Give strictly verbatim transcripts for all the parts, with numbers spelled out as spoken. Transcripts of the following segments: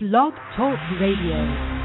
Blog Talk Radio.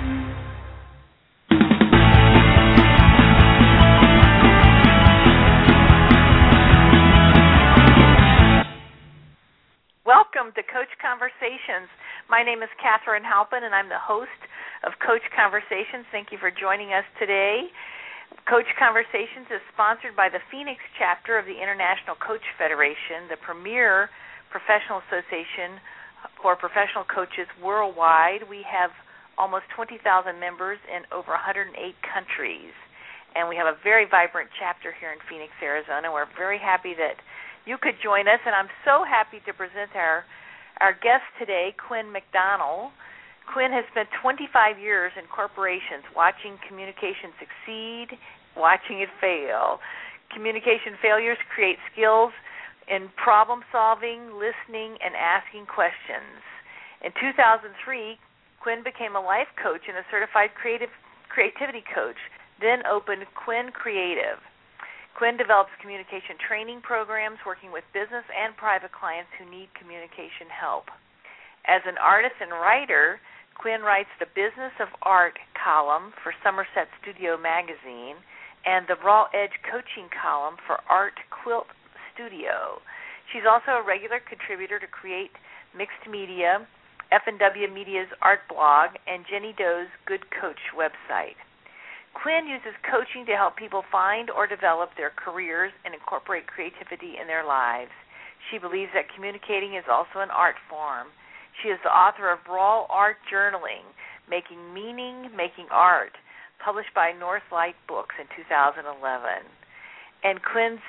Welcome to Coach Conversations. My name is Catherine Halpin, and I'm the host of Coach Conversations. Thank you for joining us today. Coach Conversations is sponsored by the Phoenix chapter of the International Coach Federation, the premier professional association for professional coaches worldwide. We have almost twenty thousand members in over one hundred eight countries, and we have a very vibrant chapter here in Phoenix, Arizona. We're very happy that you could join us, and I'm so happy to present our, our guest today, Quinn McDonald. Quinn has spent twenty-five years in corporations watching communication succeed, watching it fail. Communication failures create skills in problem solving, listening, and asking questions. In two thousand three, Quinn became a life coach and a certified creative creativity coach, then opened Quinn Creative. Quinn develops communication training programs working with business and private clients who need communication help. As an artist and writer, Quinn writes the Business of Art column for Somerset Studio Magazine and the Raw Edge Coaching column for Art Quilt Studio. She's also a regular contributor to Create Mixed Media, F and W Media's art blog, and Jenny Doe's Good Coach website. Quinn uses coaching to help people find or develop their careers and incorporate creativity in their lives. She believes that communicating is also an art form. She is the author of Raw Art Journaling, Making Meaning, Making Art, published by Northlight Books in two thousand eleven. And Quinn's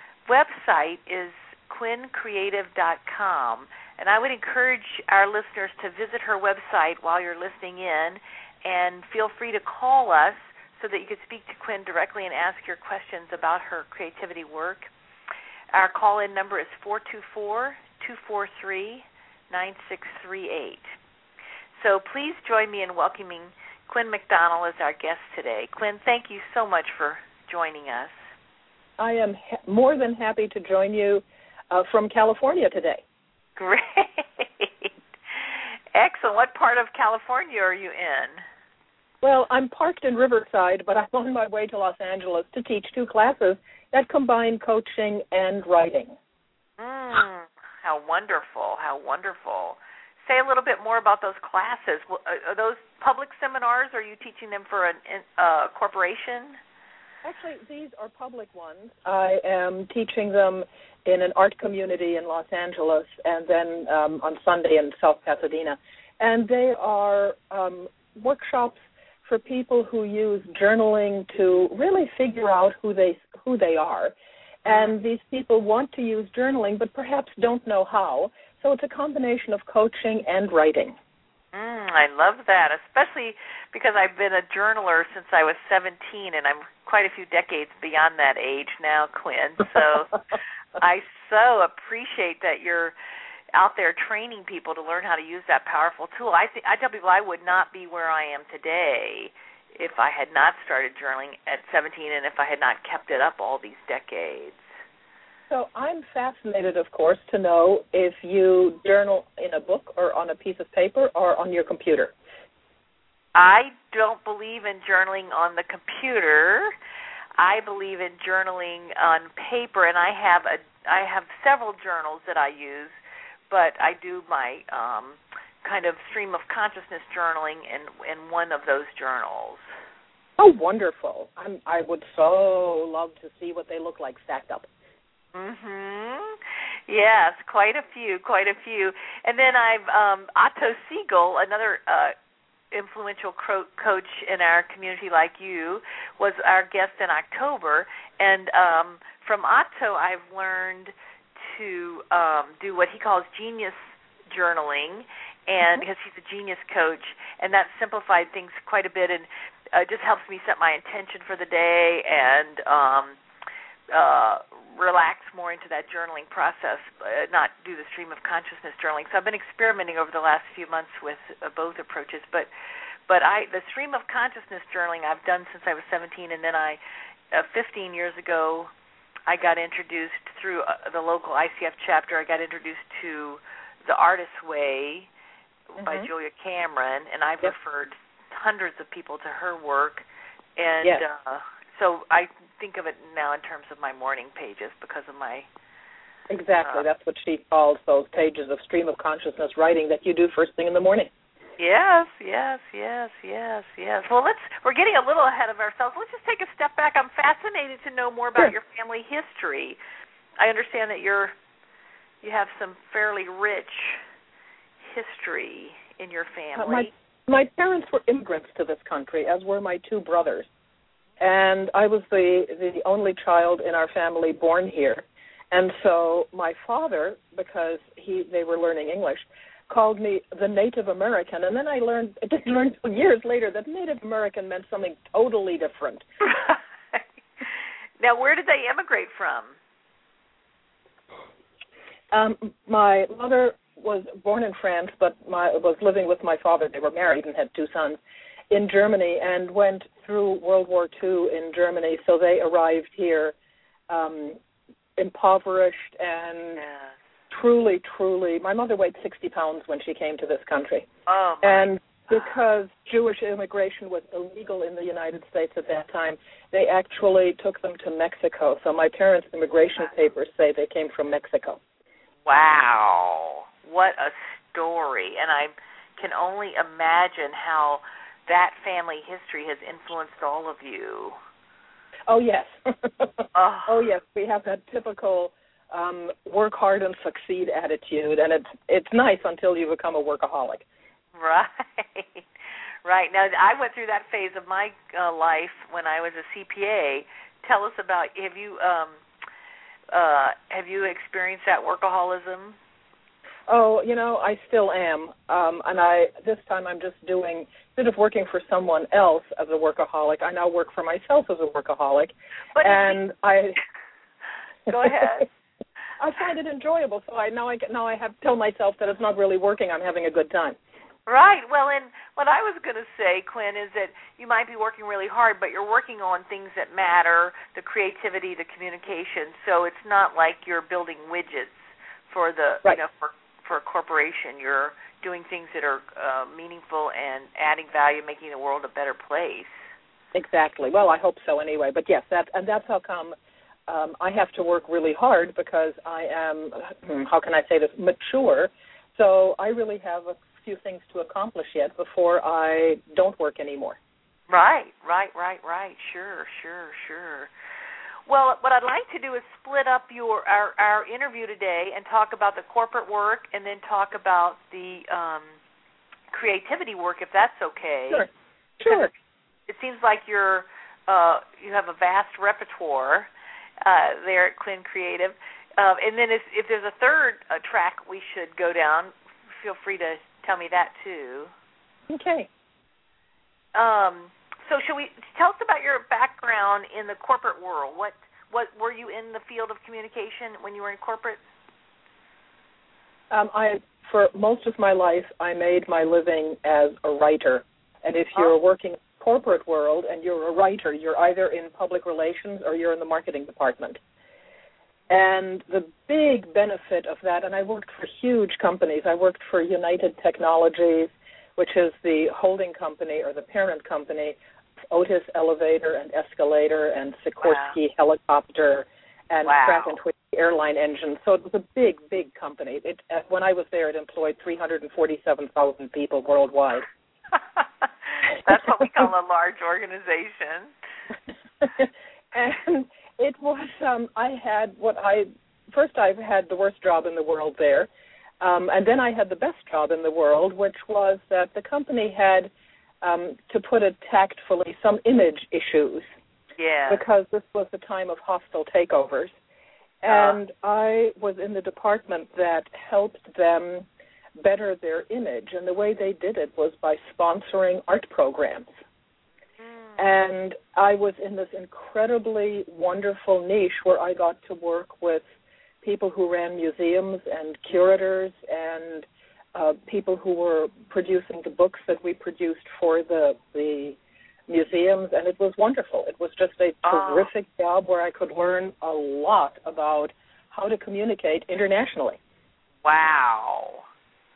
website is quinn creative dot com. And I would encourage our listeners to visit her website while you're listening in, and feel free to call us so that you could speak to Quinn directly and ask your questions about her creativity work. Our call-in number is four two four, two four three, nine six three eight. So please join me in welcoming Quinn McDonald as our guest today. Quinn, thank you so much for joining us. I am ha- more than happy to join you uh, from California today. Great. Excellent. What part of California are you in? Well, I'm parked in Riverside, but I'm on my way to Los Angeles to teach two classes that combine coaching and writing. Mm, how wonderful, how wonderful. Say a little bit more about those classes. Are those public seminars, or are you teaching them for a uh, corporation? Actually, these are public ones. I am teaching them in an art community in Los Angeles, and then um, on Sunday in South Pasadena. And they are um, workshops for people who use journaling to really figure out who they who they are. And these people want to use journaling, but perhaps don't know how. So it's a combination of coaching and writing. Mm, I love that, especially because I've been a journaler since I was seventeen, and I'm quite a few decades beyond that age now, Quinn. So I so appreciate that you're out there training people to learn how to use that powerful tool. I th- I tell people I would not be where I am today if I had not started journaling at seventeen and if I had not kept it up all these decades. So I'm fascinated, of course, to know if you journal in a book or on a piece of paper or on your computer. I don't believe in journaling on the computer. I believe in journaling on paper, and I have a I have several journals that I use, but I do my um, kind of stream of consciousness journaling in, in one of those journals. Oh, wonderful. I'm, I would so love to see what they look like stacked up. Mm-hmm. Yes, quite a few, quite a few. And then I've, um, Otto Siegel, another uh, influential cro- coach in our community like you, was our guest in October. And um, from Otto, I've learned to um, do what he calls genius journaling, and because he's a genius coach, and that simplified things quite a bit, and uh, just helps me set my intention for the day and um, uh, relax more into that journaling process, uh, not do the stream of consciousness journaling. So I've been experimenting over the last few months with uh, both approaches, but but I the stream of consciousness journaling I've done since I was seventeen, and then I, uh, fifteen years ago, I got introduced through uh, the local I C F chapter. I got introduced to the Artist's Way, mm-hmm. by Julia Cameron, and I've yep. referred hundreds of people to her work. And yes. uh, so I think of it now in terms of my morning pages because of my... Exactly. Uh, That's what she calls those pages of stream of consciousness writing that you do first thing in the morning. Yes, yes, yes, yes, yes. Well, let's. We're getting a little ahead of ourselves. Let's just take a step back. I'm fascinated to know more about sure. your family history. I understand that you're you have some fairly rich history in your family. Uh, my my parents were immigrants to this country, as were my two brothers, and I was the the only child in our family born here. And so my father, because he they were learning English, called me the Native American, and then I learned, I didn't learn until years later that Native American meant something totally different. Right. Now, where did they immigrate from? Um, my mother was born in France, but my was living with my father. They were married and had two sons in Germany, and went through World War Two in Germany. So they arrived here um, impoverished and. Yeah. Truly, truly, my mother weighed sixty pounds when she came to this country. Oh, my and because Jewish immigration was illegal in the United States at that time, they actually took them to Mexico. So my parents' immigration papers say they came from Mexico. Wow. What a story. And I can only imagine how that family history has influenced all of you. Oh, yes. oh. oh, yes. We have that typical... Um, work hard and succeed attitude, and it's it's nice until you become a workaholic. Right, right. Now, I went through that phase of my uh, life when I was a C P A. Tell us about have you um, uh, have you experienced that workaholism? Oh, you know, I still am, um, and I this time I'm just doing instead of working for someone else as a workaholic, I now work for myself as a workaholic, but and I go ahead. I find it enjoyable, so I now I now I have to tell myself that it's not really working. I'm having a good time. Right. Well, and what I was going to say, Quinn, is that you might be working really hard, but you're working on things that matter, the creativity, the communication. So it's not like you're building widgets for the right. you know for for a corporation. You're doing things that are uh, meaningful and adding value, making the world a better place. Exactly. Well, I hope so anyway. But yes, that and that's how come. Um, I have to work really hard because I am, how can I say this, mature. So I really have a few things to accomplish yet before I don't work anymore. Right, right, right, right. Sure, sure, sure. Well, what I'd like to do is split up your our, our interview today and talk about the corporate work and then talk about the um, creativity work, if that's okay. Sure, sure. It, it seems like you're uh, you have a vast repertoire. Uh, there at Quinn Creative. Um, and then if, if there's a third uh, track we should go down, feel free to tell me that too. Okay. Um, so should we tell us about your background in the corporate world? What what were you in the field of communication when you were in corporate? Um, I for most of my life I made my living as a writer. And if you're oh. working corporate world and you're a writer, you're either in public relations or you're in the marketing department. And the big benefit of that, and I worked for huge companies. I worked for United Technologies, which is the holding company or the parent company, Otis Elevator and Escalator and Sikorsky wow. Helicopter and wow. Pratt and Whitney airline engines. So it was a big, big company. It, when I was there, it employed three hundred forty-seven thousand people worldwide. That's what we call a large organization. And it was, um, I had what I, first I had the worst job in the world there, um, and then I had the best job in the world, which was that the company had, um, to put it tactfully, some image issues. Yeah. Because this was the time of hostile takeovers. And uh. I was in the department that helped them better their image, and the way they did it was by sponsoring art programs. Mm. And I was in this incredibly wonderful niche where I got to work with people who ran museums and curators and uh, people who were producing the books that we produced for the the museums, and it was wonderful. It was just a oh. terrific job where I could learn a lot about how to communicate internationally. Wow.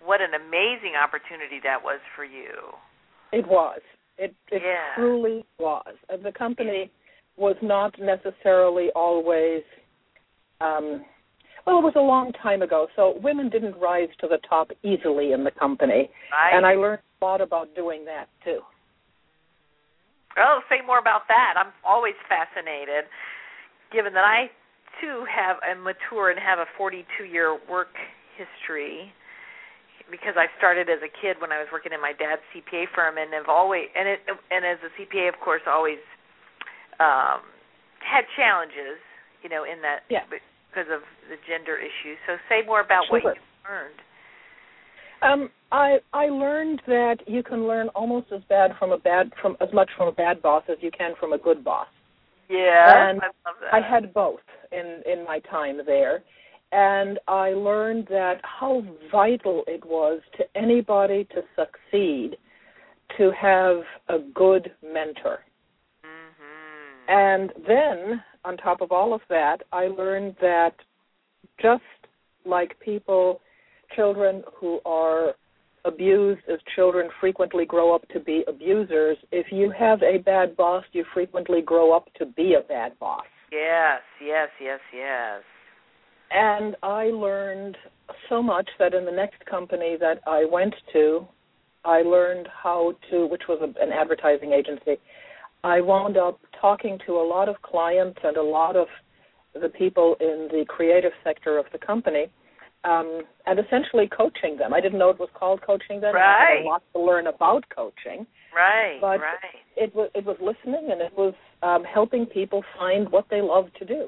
what an amazing opportunity that was for you. It was. It, it yeah. truly was. Uh, the company was not necessarily always, um, well, it was a long time ago, so women didn't rise to the top easily in the company. Right. And I learned a lot about doing that, too. Oh, say more about that. I'm always fascinated, given that I, too, have a mature and have a forty-two-year work history, because I started as a kid when I was working in my dad's C P A firm, and have always and it and as a C P A, of course, always um, had challenges, you know, in that yeah. because of the gender issue. So, say more about sure. what you learned. Um, I I learned that you can learn almost as bad from a bad from as much from a bad boss as you can from a good boss. Yeah, and I love that. I had both in in my time there, and I learned that how vital it was to anybody to succeed to have a good mentor. Mm-hmm. And then, on top of all of that, I learned that just like people. Children who are abused as children frequently grow up to be abusers. If you have a bad boss, you frequently grow up to be a bad boss. Yes, yes, yes, yes. And I learned so much that in the next company that I went to, I learned how to, which was a, an advertising agency, I wound up talking to a lot of clients and a lot of the people in the creative sector of the company, Um, and essentially coaching them. I didn't know it was called coaching then. Right. I had a lot to learn about coaching. Right, but right. it was it was listening, and it was um, helping people find what they love to do.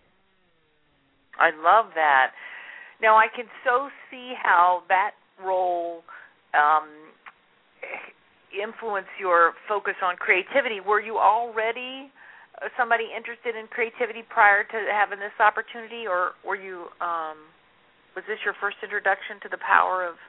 I love that. Now, I can so see how that role um, influenced your focus on creativity. Were you already somebody interested in creativity prior to having this opportunity, or were you... Um, Was this your first introduction to the power of?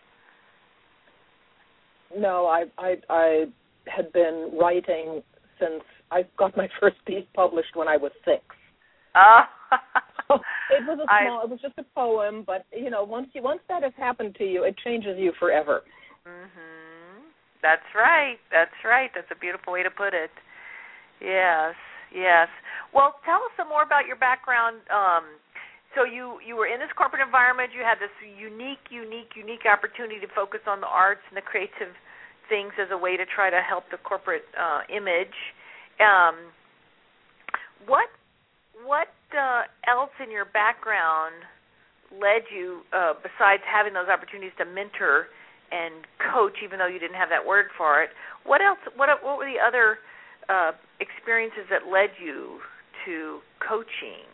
No, I, I I had been writing since I got my first piece published when I was six. Oh. So it was a small. I, it was just a poem, but you know, once you once that has happened to you, it changes you forever. Mhm. That's right. That's right. That's a beautiful way to put it. Yes. Yes. Well, tell us some more about your background. Um, So you, you were in this corporate environment. You had this unique, unique, unique opportunity to focus on the arts and the creative things as a way to try to help the corporate uh, image. Um, what what uh, else in your background led you, uh, besides having those opportunities to mentor and coach, even though you didn't have that word for it? What else? What what were the other uh, experiences that led you to coaching?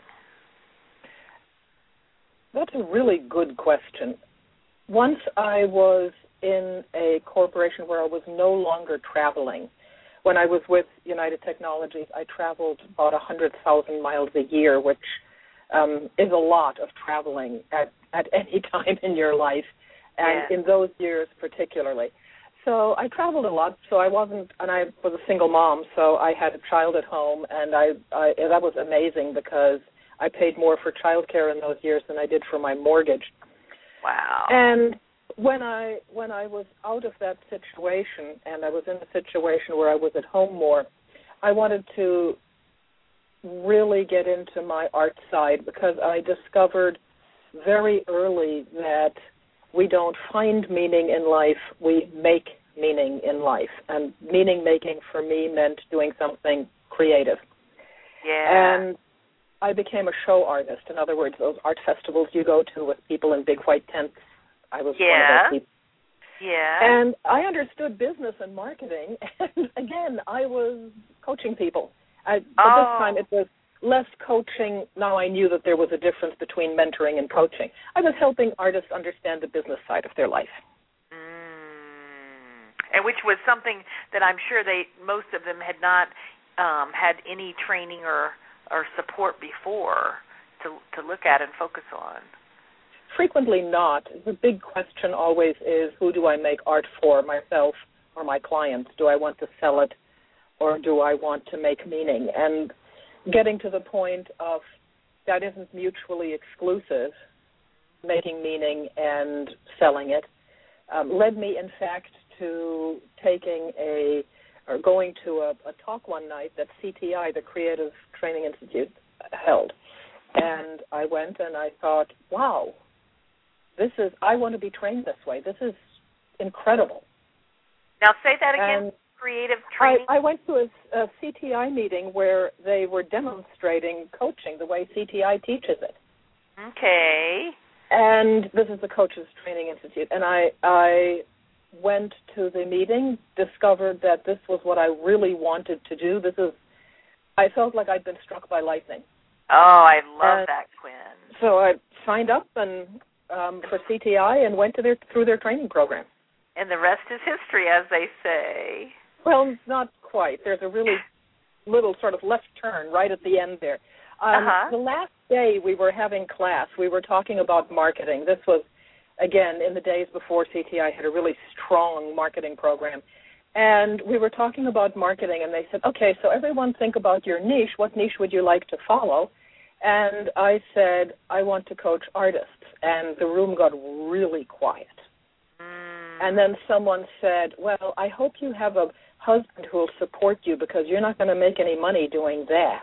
That's a really good question. Once I was in a corporation where I was no longer traveling. When I was with United Technologies, I traveled about one hundred thousand miles a year, which um, is a lot of traveling at, at any time in your life, and yeah. in those years particularly. So I traveled a lot, so I wasn't, and I was a single mom, so I had a child at home, and I, I that was amazing because I paid more for childcare in those years than I did for my mortgage. Wow. And when I when I was out of that situation and I was in a situation where I was at home more, I wanted to really get into my art side because I discovered very early that we don't find meaning in life, we make meaning in life. And meaning making for me meant doing something creative. Yeah. And I became a show artist. In other words, those art festivals you go to with people in big white tents. I was yeah. one of those people. Yeah. And I understood business and marketing, and again, I was coaching people. I, but oh. this time it was less coaching. Now I knew that there was a difference between mentoring and coaching. I was helping artists understand the business side of their life. Mm. And which was something that I'm sure they most of them had not um, had any training or or support before to to look at and focus on? Frequently not. The big question always is, who do I make art for, myself or my clients? Do I want to sell it or do I want to make meaning? And getting to the point of that isn't mutually exclusive, making meaning and selling it. um, led me, in fact, to taking a or going to a, a talk one night that C T I, the Creative Training Institute, held. And I went and I thought, wow, this is, I want to be trained this way. This is incredible. Now say that again, and creative training. I, I went to a, a C T I meeting where they were demonstrating coaching the way C T I teaches it. Okay. And this is the Coaches Training Institute. And I, I went to the meeting, discovered that this was what I really wanted to do. This is, I felt like I'd been struck by lightning. Oh, I love and that, Quinn. So I signed up and um, for C T I and went to their through their training program. And the rest is history, as they say. Well, not quite. There's a really little sort of left turn right at the end there. Um, uh-huh. The last day we were having class, we were talking about marketing. This was, again, in the days before C T I had a really strong marketing program. And we were talking about marketing, and they said, okay, so everyone think about your niche. What niche would you like to follow? And I said, I want to coach artists. And the room got really quiet. Mm. And then someone said, well, I hope you have a husband who will support you because you're not going to make any money doing that.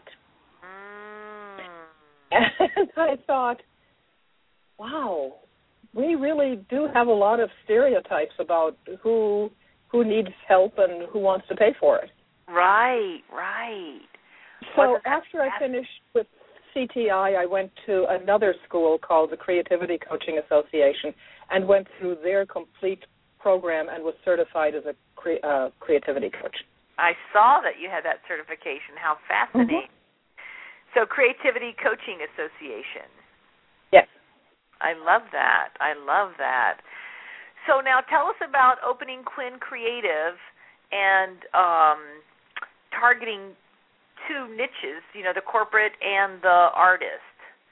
Mm. And I thought, wow, we really do have a lot of stereotypes about who who needs help and who wants to pay for it. Right, right. So after I finished with C T I, I went to another school called the Creativity Coaching Association and went through their complete program and was certified as a cre- uh, creativity coach. I saw that you had that certification. How fascinating. Mm-hmm. So Creativity Coaching Association. Yes. I love that. I love that. So now tell us about opening Quinn Creative and um, targeting two niches, you know, the corporate and the artist.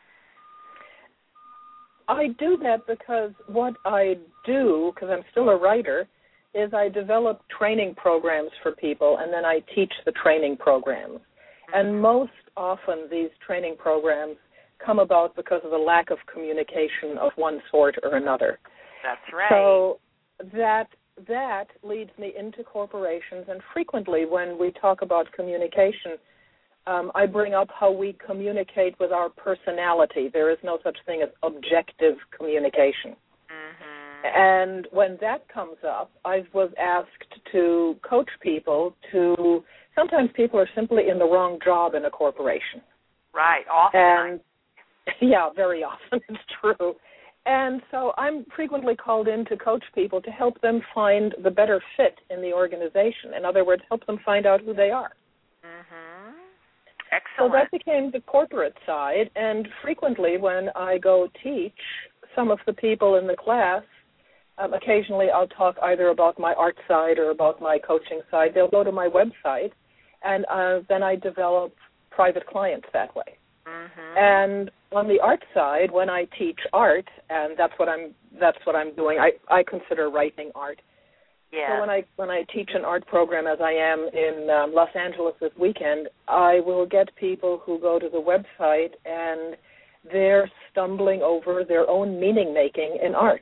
I do that because what I do, because I'm still a writer, is I develop training programs for people, and then I teach the training programs. Mm-hmm. And most often these training programs come about because of the lack of communication of one sort or another. That's right. So that that leads me into corporations, and frequently when we talk about communication, um, I bring up how we communicate with our personality. There is no such thing as objective communication. Mm-hmm. And when that comes up, I was asked to coach people to, sometimes people are simply in the wrong job in a corporation. Right, often. And yeah, very often, it's true. And so I'm frequently called in to coach people to help them find the better fit in the organization. In other words, help them find out who they are. Mm-hmm. Excellent. So that became the corporate side, and frequently when I go teach some of the people in the class, um, occasionally I'll talk either about my art side or about my coaching side. They'll go to my website, and uh, then I develop private clients that way. Mm-hmm. And on the art side, when I teach art, and that's what I'm that's what I'm doing. I, I consider writing art. Yeah. So when I when I teach an art program, as I am in um, Los Angeles this weekend, I will get people who go to the website and they're stumbling over their own meaning making in art.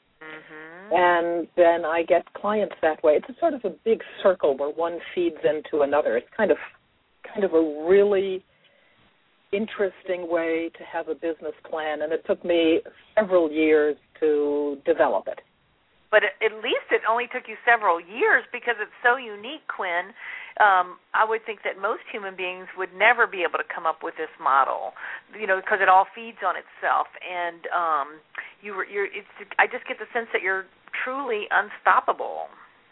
Mm-hmm. And then I get clients that way. It's a sort of a big circle where one feeds into another. It's kind of kind of a really interesting way to have a business plan, and it took me several years to develop it. But at least it only took you several years because it's so unique, Quinn. Um, I would think that most human beings would never be able to come up with this model, you know, because it all feeds on itself. And um, you were, you're, it's, I just get the sense that you're truly unstoppable.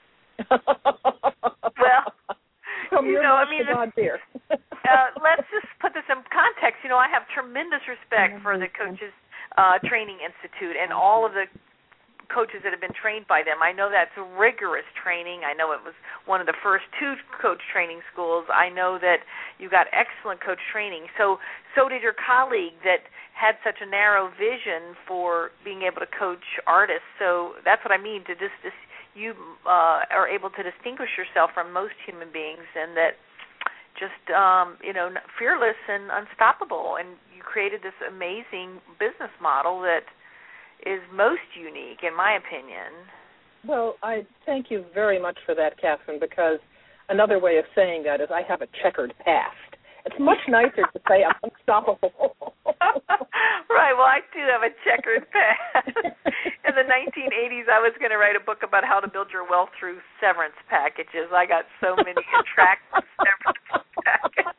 Well, From you your know, I mouth mean, to God's ear. uh, let's just put this in context. You know, I have tremendous respect for the Coaches uh, Training Institute and all of the coaches that have been trained by them. I know that's rigorous training. I know it was one of the first two coach training schools. I know that you got excellent coach training. So, so did your colleague that had such a narrow vision for being able to coach artists. So that's what I mean. To just, just you uh, are able to distinguish yourself from most human beings, and that just um, you know, fearless and unstoppable. And you created this amazing business model that is most unique, in my opinion. Well, I thank you very much for that, Catherine, because another way of saying that is I have a checkered past. It's much nicer to say I'm unstoppable. Right. Well, I do have a checkered past. In the nineteen eighties, I was going to write a book about how to build your wealth through severance packages. I got so many attractive severance packages.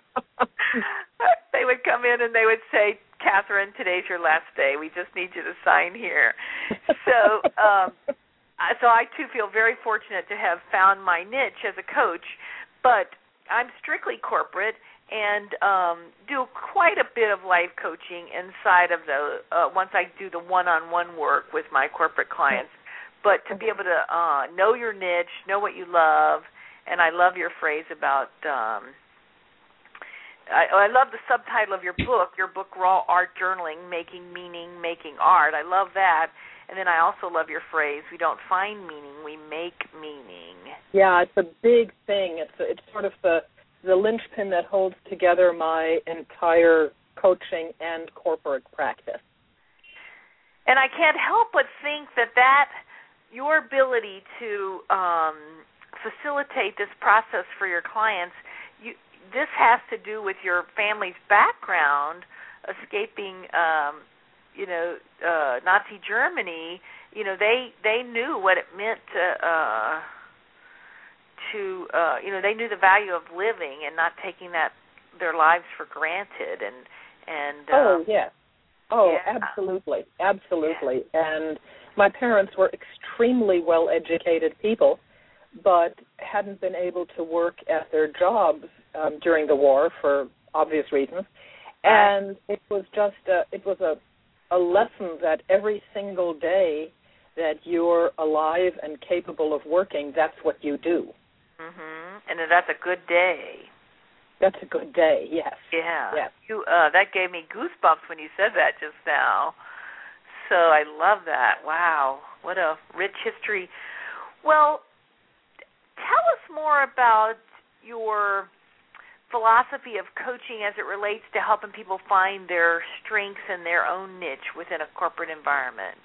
They would come in and they would say, Catherine, today's your last day. We just need you to sign here. So, um, so I, too, feel very fortunate to have found my niche as a coach, but I'm strictly corporate and um, do quite a bit of life coaching inside of the, uh, once I do the one-on-one work with my corporate clients. But to be able to uh, know your niche, know what you love, and I love your phrase about, um, I, I love the subtitle of your book, your book, Raw Art Journaling, Making Meaning, Making Art. I love that. And then I also love your phrase, we don't find meaning, we make meaning. Yeah, it's a big thing. It's it's sort of the, the linchpin that holds together my entire coaching and corporate practice. And I can't help but think that that, your ability to um, facilitate this process for your clients, you, this has to do with your family's background, escaping um you know, uh, Nazi Germany. You know, they they knew what it meant to, uh, to uh, you know, they knew the value of living and not taking that their lives for granted. And and oh um, yes, oh yeah. absolutely, absolutely. Yeah. And my parents were extremely well-educated people, but hadn't been able to work at their jobs um, during the war for obvious reasons. Right. And it was just a, it was a a lesson that every single day that you're alive and capable of working, that's what you do. Mm-hmm. And that's a good day. That's a good day, yes. Yeah. Yes. You, uh, that gave me goosebumps when you said that just now. So I love that. Wow. What a rich history. Well, tell us more about your philosophy of coaching as it relates to helping people find their strengths and their own niche within a corporate environment.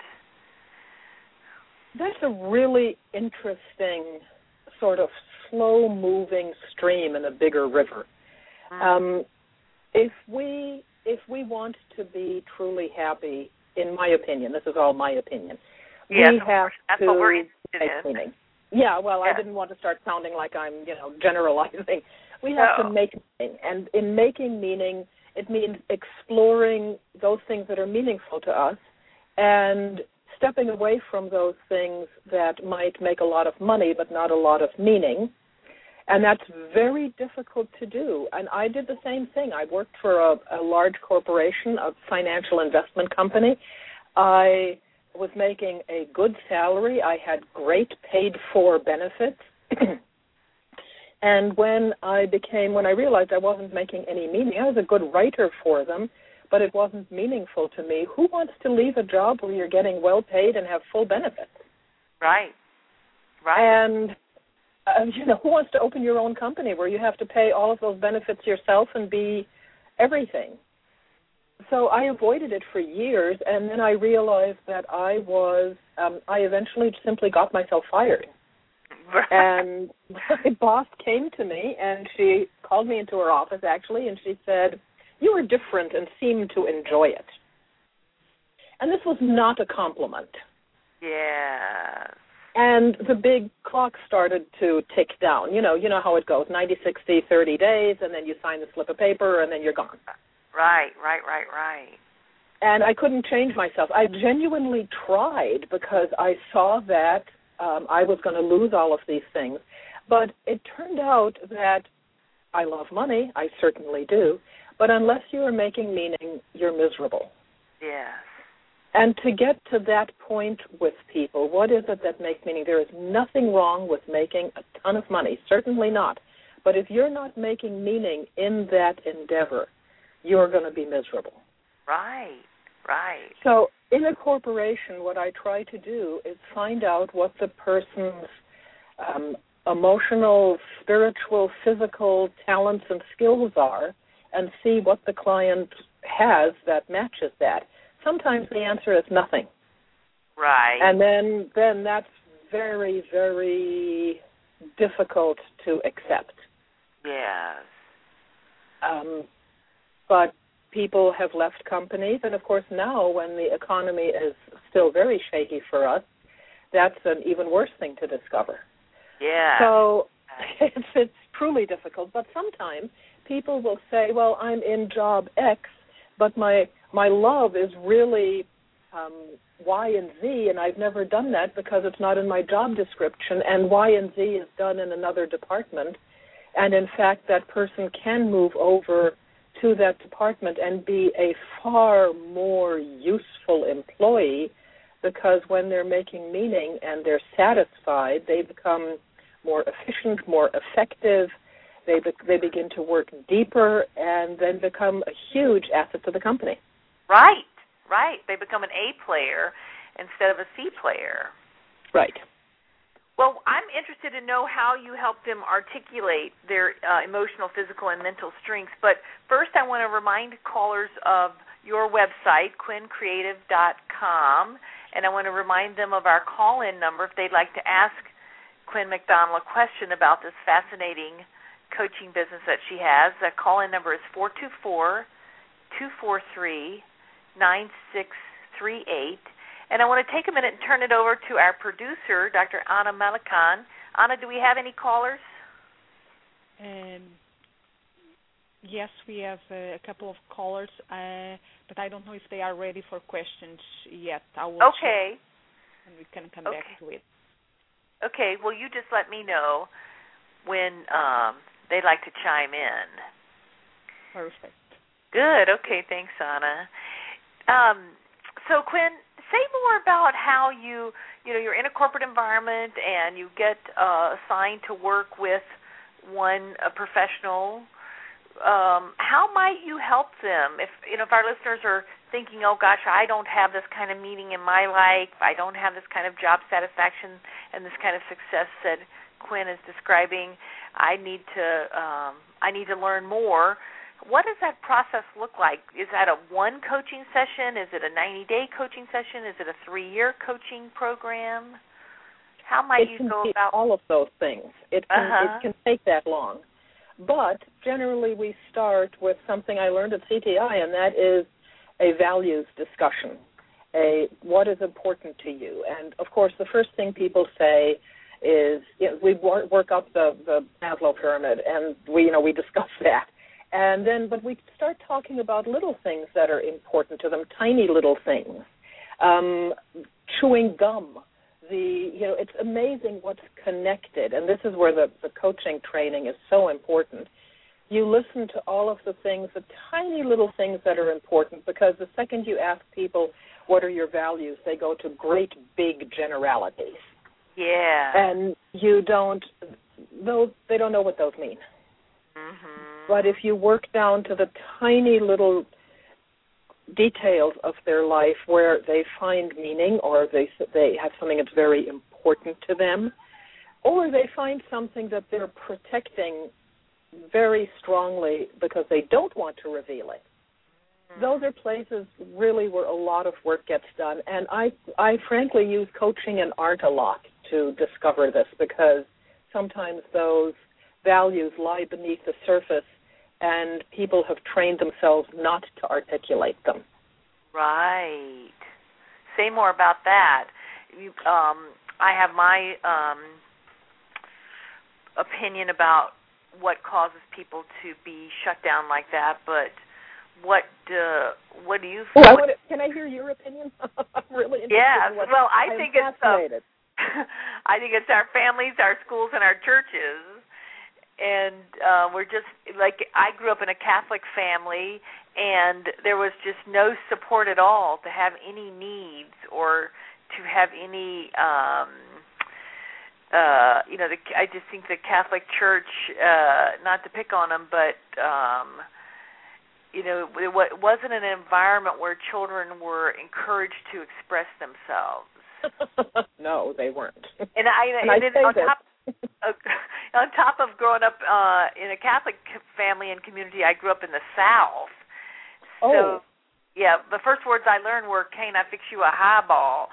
That's a really interesting sort of slow-moving stream in a bigger river. Mm-hmm. Um, if we if we want to be truly happy, in my opinion, this is all my opinion, yes, we have that's to what we're interested in. meaning. Yeah, well, yeah. I didn't want to start sounding like I'm, you know, generalizing. We have no. to make meaning, and in making meaning, it means exploring those things that are meaningful to us and stepping away from those things that might make a lot of money but not a lot of meaning. And that's very difficult to do. And I did the same thing. I worked for a, a large corporation, a financial investment company. I was making a good salary. I had great paid-for benefits. And when I became, when I realized I wasn't making any meaning, I was a good writer for them, but it wasn't meaningful to me. Who wants to leave a job where you're getting well paid and have full benefits? Right. Right. And, uh, you know, who wants to open your own company where you have to pay all of those benefits yourself and be everything? So I avoided it for years, and then I realized that I was, um, I eventually simply got myself fired. Right. And my boss came to me, and she called me into her office, actually, and she said, "You are different and seem to enjoy it." And this was not a compliment. Yeah. And the big clock started to tick down. You know, you know how it goes, ninety, sixty, thirty days, and then you sign the slip of paper, and then you're gone. Right, right, right, right. And I couldn't change myself. I genuinely tried because I saw that um, I was going to lose all of these things. But it turned out that I love money, I certainly do, but unless you are making meaning, you're miserable. Yes. And to get to that point with people, what is it that makes meaning? There is nothing wrong with making a ton of money, certainly not. But if you're not making meaning in that endeavor, you're going to be miserable. Right, right. So in a corporation, what I try to do is find out what the person's um, emotional, spiritual, physical talents and skills are and see what the client has that matches that. Sometimes the answer is nothing. Right. And then then that's very, very difficult to accept. Yes. Um, but people have left companies, and of course now when the economy is still very shaky for us, that's an even worse thing to discover. Yeah. So it's, it's truly difficult, but sometimes people will say, well, I'm in job X, but my my love is really um, Y and Z, and I've never done that because it's not in my job description, and Y and Z is done in another department. And in fact, that person can move over to that department and be a far more useful employee, because when they're making meaning and they're satisfied, they become more efficient, more effective. They be- they begin to work deeper and then become a huge asset to the company. Right, right. They become an A player instead of a C player. Right. Well, I'm interested to know how you help them articulate their uh, emotional, physical, and mental strengths. But first, I want to remind callers of your website, quinn creative dot com, and I want to remind them of our call-in number if they'd like to ask Quinn McDonald a question about this fascinating coaching business that she has. The call-in number is four two four, two four three, nine six three eight. And I want to take a minute and turn it over to our producer, Doctor Anna Malikan. Anna, do we have any callers? Um, yes, we have uh, a couple of callers, uh, but I don't know if they are ready for questions yet. I will okay. check, and we can come okay. back to it. Okay, well, you just let me know when um, they'd like to chime in. Perfect. Good. Okay, thanks, Anna. Um, so, Quinn, say more about how you, you know, you're in a corporate environment and you get uh, assigned to work with one a professional. Um, how might you help them? If you know, if our listeners are thinking, "Oh gosh, I don't have this kind of meaning in my life. I don't have this kind of job satisfaction and this kind of success that Quinn is describing. I need to, um, I need to learn more." What does that process look like? Is that a one coaching session? Is it a ninety-day coaching session? Is it a three-year coaching program? How might it you go be about all of those things? It can, uh-huh. it can take that long. But generally we start with something I learned at C T I, and that is a values discussion, a what is important to you. And, of course, the first thing people say is, you know, we work up the, the Maslow pyramid, and we, you know, we discuss that. And then, but we start talking about little things that are important to them, tiny little things. Um, chewing gum. The, you know, it's amazing what's connected, and this is where the, the coaching training is so important. You listen to all of the things, the tiny little things that are important, because the second you ask people, what are your values, they go to great big generalities. Yeah. And you don't, those, they don't know what those mean. Mm-hmm. But if you work down to the tiny little details of their life where they find meaning, or they they have something that's very important to them, or they find something that they're protecting very strongly because they don't want to reveal it, those are places really where a lot of work gets done. And I, I frankly use coaching and art a lot to discover this, because sometimes those values lie beneath the surface and people have trained themselves not to articulate them. Right. Say more about that. You, um, I have my um, opinion about what causes people to be shut down like that, but what uh, what do you think? Well, can I hear your opinion? I'm really interested. Yeah, in what, well, I I'm think it's fascinated. Uh, I think it's our families, our schools, and our churches. And uh, we're just, like, I grew up in a Catholic family, and there was just no support at all to have any needs or to have any, um, uh, you know, the, I just think the Catholic Church, uh, not to pick on them, but, um, you know, it wasn't an environment where children were encouraged to express themselves. No, they weren't. And I, and, and I then say on that. top, uh, on top of growing up uh, in a Catholic family and community, I grew up in the South. Oh. So, yeah, the first words I learned were, "Can't I fix you a highball?"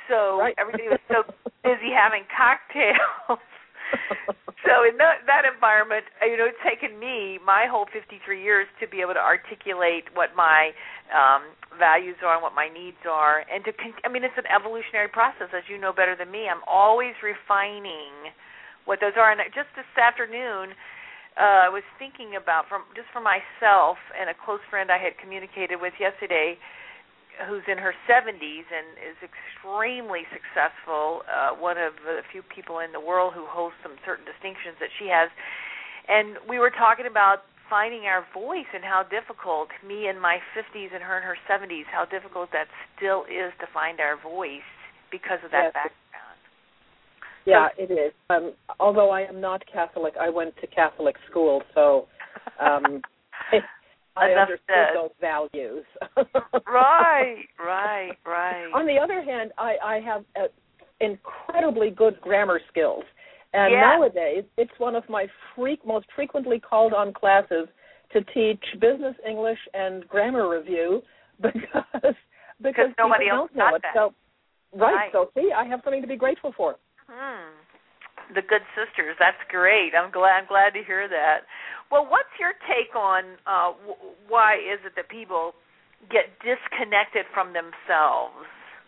so right. everybody was so busy having cocktails. So in that, that environment, you know, it's taken me my whole fifty-three years to be able to articulate what my um, values are and what my needs are, and to, con- I mean, it's an evolutionary process, as you know better than me. I'm always refining what those are. And just this afternoon, uh, I was thinking about, from just for myself and a close friend I had communicated with yesterday, who's in her seventies and is extremely successful, uh, one of the few people in the world who holds some certain distinctions that she has. And we were talking about finding our voice and how difficult, me in my fifties and her in her seventies, how difficult that still is to find our voice because of that yes. background. Yeah, so, it is. Um, although I am not Catholic, I went to Catholic school, so um, I Enough understood said. those values. Right, right, right. On the other hand, I, I have uh, incredibly good grammar skills. And yeah. nowadays, it's one of my freak, most frequently called on classes to teach business English and grammar review because because nobody people else don't know got it. that. So, right, right. So see, I have something to be grateful for. Hmm. The good sisters. That's great. I'm glad. I'm glad to hear that. Well, what's your take on uh, w- why is it that people get disconnected from themselves?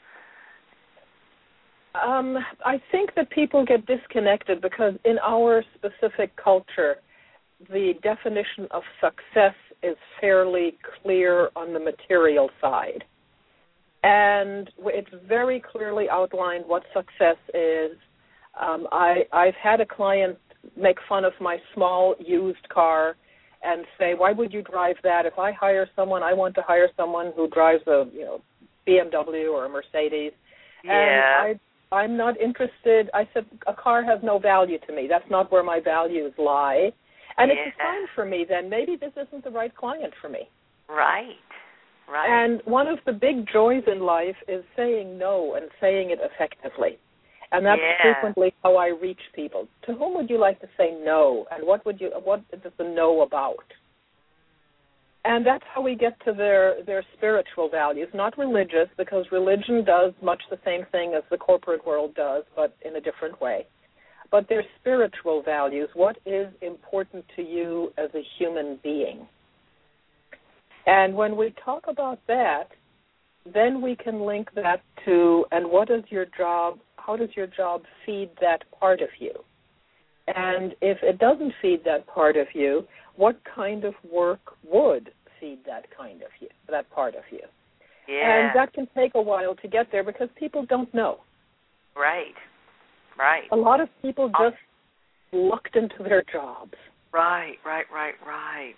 Um, I think that people get disconnected because in our specific culture, the definition of success is fairly clear on the material side. And it's very clearly outlined what success is. Um, I, I've had a client make fun of my small used car and say, why would you drive that? If I hire someone, I want to hire someone who drives a you know B M W or a Mercedes. Yeah. And I, I'm not interested. I said, a car has no value to me. That's not where my values lie. And yeah. it's a sign for me then maybe this isn't the right client for me. Right. Right. And one of the big joys in life is saying no and saying it effectively. And that's yeah. frequently how I reach people. To whom would you like to say no? And what would you? What is the no about? And that's how we get to their, their spiritual values, not religious, because religion does much the same thing as the corporate world does, but in a different way. But their spiritual values, what is important to you as a human being? And when we talk about that, then we can link that to, and what is your job, how does your job feed that part of you? And if it doesn't feed that part of you, what kind of work would feed that kind of you, that part of you? Yeah. And that can take a while to get there because people don't know. Right, right. A lot of people just lucked into their jobs. Right, right, right, right.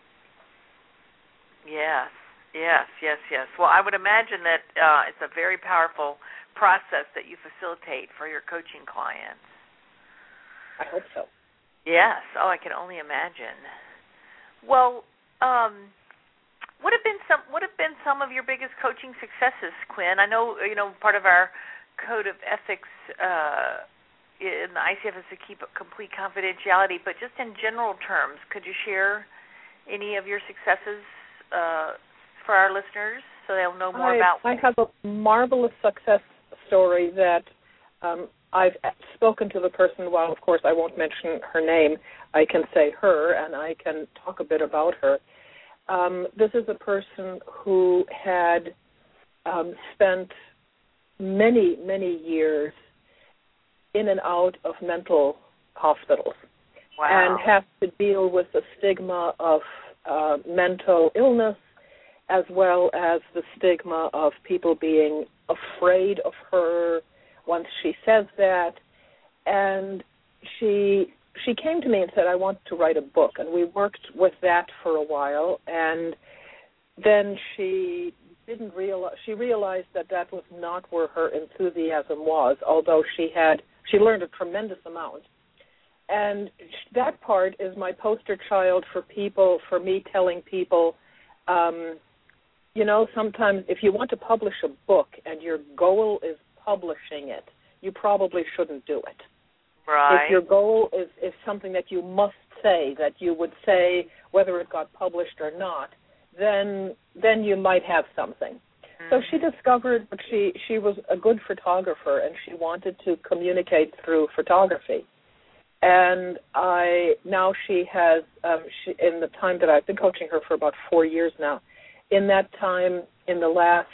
Yes, yes, yes, yes. Well, I would imagine that uh, it's a very powerful process that you facilitate for your coaching clients. I hope so. Yes. Oh, I can only imagine. Well, um, what have been some what have been some of your biggest coaching successes, Quinn? I know you know part of our code of ethics uh, in the I C F is to keep complete confidentiality, but just in general terms, could you share any of your successes uh, for our listeners so they'll know more I, about? I have a marvelous success story that um, I've spoken to the person. While of course I won't mention her name, I can say her, and I can talk a bit about her. Um, this is a person who had um, spent many, many years in and out of mental hospitals. Wow. And has to deal with the stigma of uh, mental illness as well as the stigma of people being afraid of her once she says that. And she she came to me and said, I want to write a book. And we worked with that for a while. And then she didn't realize, she realized that that was not where her enthusiasm was, although she had, she learned a tremendous amount. And that part is my poster child for people, for me telling people, um, you know, sometimes if you want to publish a book and your goal is publishing it, you probably shouldn't do it. Right. If your goal is, is something that you must say, that you would say whether it got published or not, then then you might have something. So she discovered that she, she was a good photographer and she wanted to communicate through photography. And I now she has, um, she, in the time that I've been coaching her for about four years now, in that time, in the last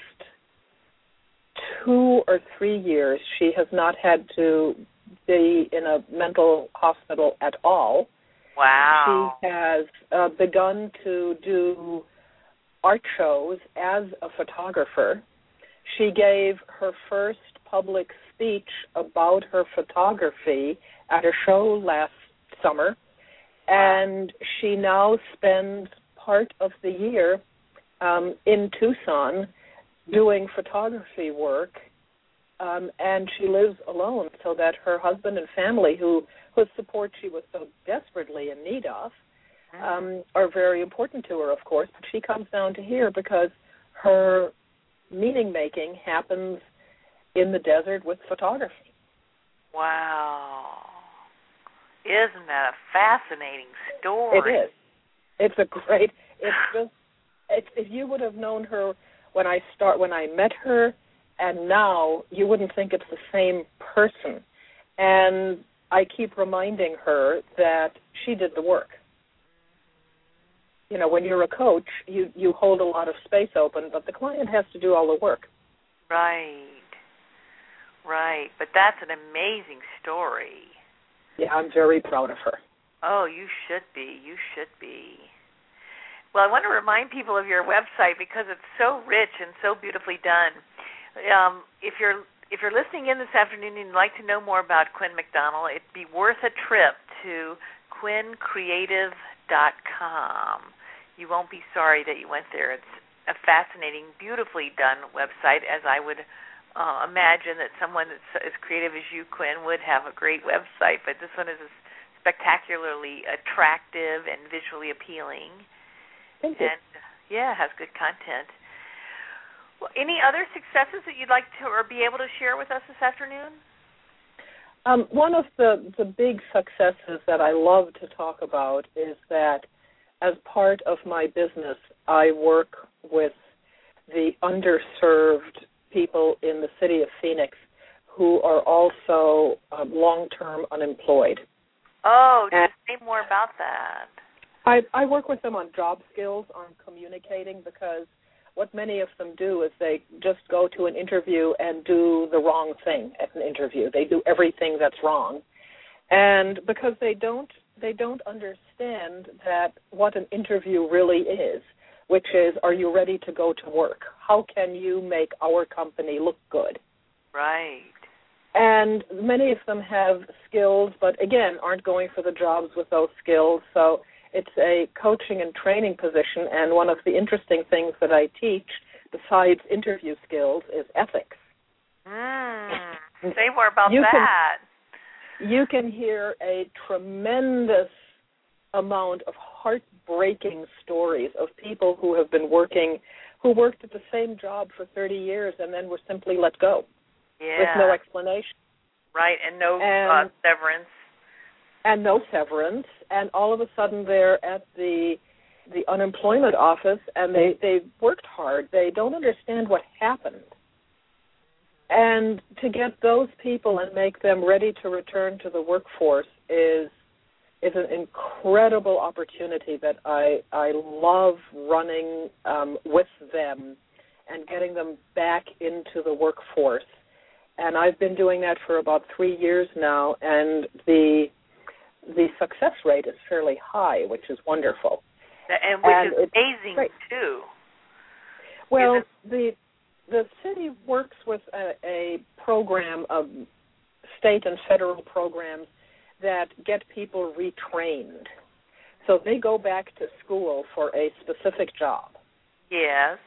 two or three years, she has not had to be in a mental hospital at all. Wow. She has uh, begun to do art shows as a photographer. She gave her first public speech about her photography at a show last summer, and she now spends part of the year um, in Tucson doing photography work, um, and she lives alone so that her husband and family, who whose support she was so desperately in need of, um, are very important to her, of course, but she comes down to here because her meaning-making happens in the desert with photography. Wow. Isn't that a fascinating story? It is. It's a great, it's just, it's, if you would have known her when I start, when I met her, and now you wouldn't think it's the same person. And I keep reminding her that she did the work. You know, when you're a coach, you, you hold a lot of space open, but the client has to do all the work. Right. Right. But that's an amazing story. Yeah, I'm very proud of her. Oh, you should be. You should be. Well, I want to remind people of your website because it's so rich and so beautifully done. Um, if you're if you're listening in this afternoon and you'd like to know more about Quinn McDonald, it'd be worth a trip to quinn creative dot com. You won't be sorry that you went there. It's a fascinating, beautifully done website, as I would uh, imagine that someone that's as creative as you, Quinn, would have a great website. But this one is spectacularly attractive and visually appealing. Thank you. And, yeah, has good content. Well, any other successes that you'd like to or be able to share with us this afternoon? Um, one of the, the big successes that I love to talk about is that as part of my business, I work with the underserved people in the city of Phoenix who are also um, long-term unemployed. Oh, and say more about that. I, I work with them on job skills, on communicating, because what many of them do is they just go to an interview and do the wrong thing at an interview. They do everything that's wrong. And because they don't they don't understand that what an interview really is, which is, are you ready to go to work? How can you make our company look good? Right. And many of them have skills, but again, aren't going for the jobs with those skills. So it's a coaching and training position, and one of the interesting things that I teach, besides interview skills, is ethics. Mm. Say more about you that. Can, you can hear a tremendous amount of heartbreaking stories of people who have been working, who worked at the same job for thirty years and then were simply let go yeah. with no explanation. Right, and no and, uh, severance. And no severance, and all of a sudden they're at the the unemployment office, and they, they worked hard. They don't understand what happened. And to get those people and make them ready to return to the workforce is is an incredible opportunity that I I love running um, with them and getting them back into the workforce. And I've been doing that for about three years now, and the the success rate is fairly high, which is wonderful. And which and is amazing, great. too. Well, the the city works with a, a program of state and federal programs that get people retrained. So they go back to school for a specific job. Yes.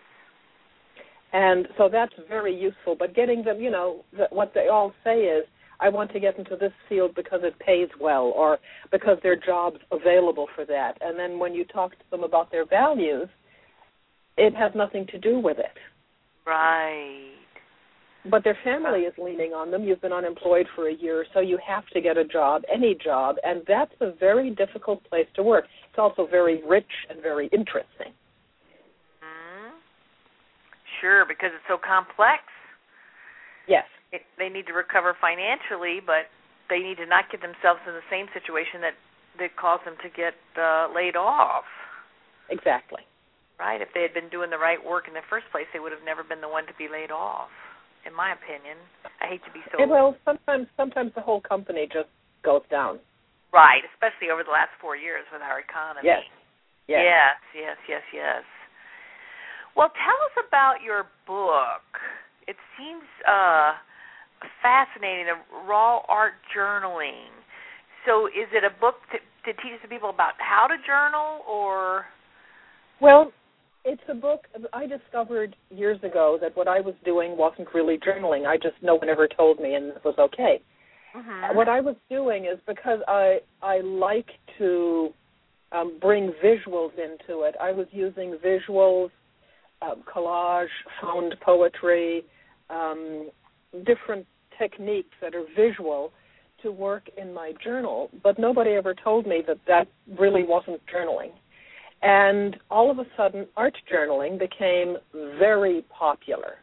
And so that's very useful. But getting them, you know, the, what they all say is, I want to get into this field because it pays well, or because there are jobs available for that. And then when you talk to them about their values, it has nothing to do with it. Right. But their family is leaning on them. You've been unemployed for a year, so you have to get a job, any job, and that's a very difficult place to work. It's also very rich and very interesting. Mm-hmm. sure, because it's so complex. Yes. It, they need to recover financially, but they need to not get themselves in the same situation that, that caused them to get uh, laid off. Exactly. Right. If they had been doing the right work in the first place, they would have never been the one to be laid off, in my opinion. I hate to be so... Well, sometimes sometimes the whole company just goes down. Right, especially over the last four years with our economy. Yes. Yes, yes, yes, yes. yes. Well, tell us about your book. It seems uh, fascinating, Raw Art Journaling. So is it a book to, to teach the people about how to journal, or... Well, it's a book I discovered years ago that what I was doing wasn't really journaling. I just, no one ever told me, and it was okay. Mm-hmm. What I was doing is, because I I like to um, bring visuals into it, I was using visuals, um, collage, found poetry, um, different techniques that are visual to work in my journal, but nobody ever told me that that really wasn't journaling. And all of a sudden, art journaling became very popular.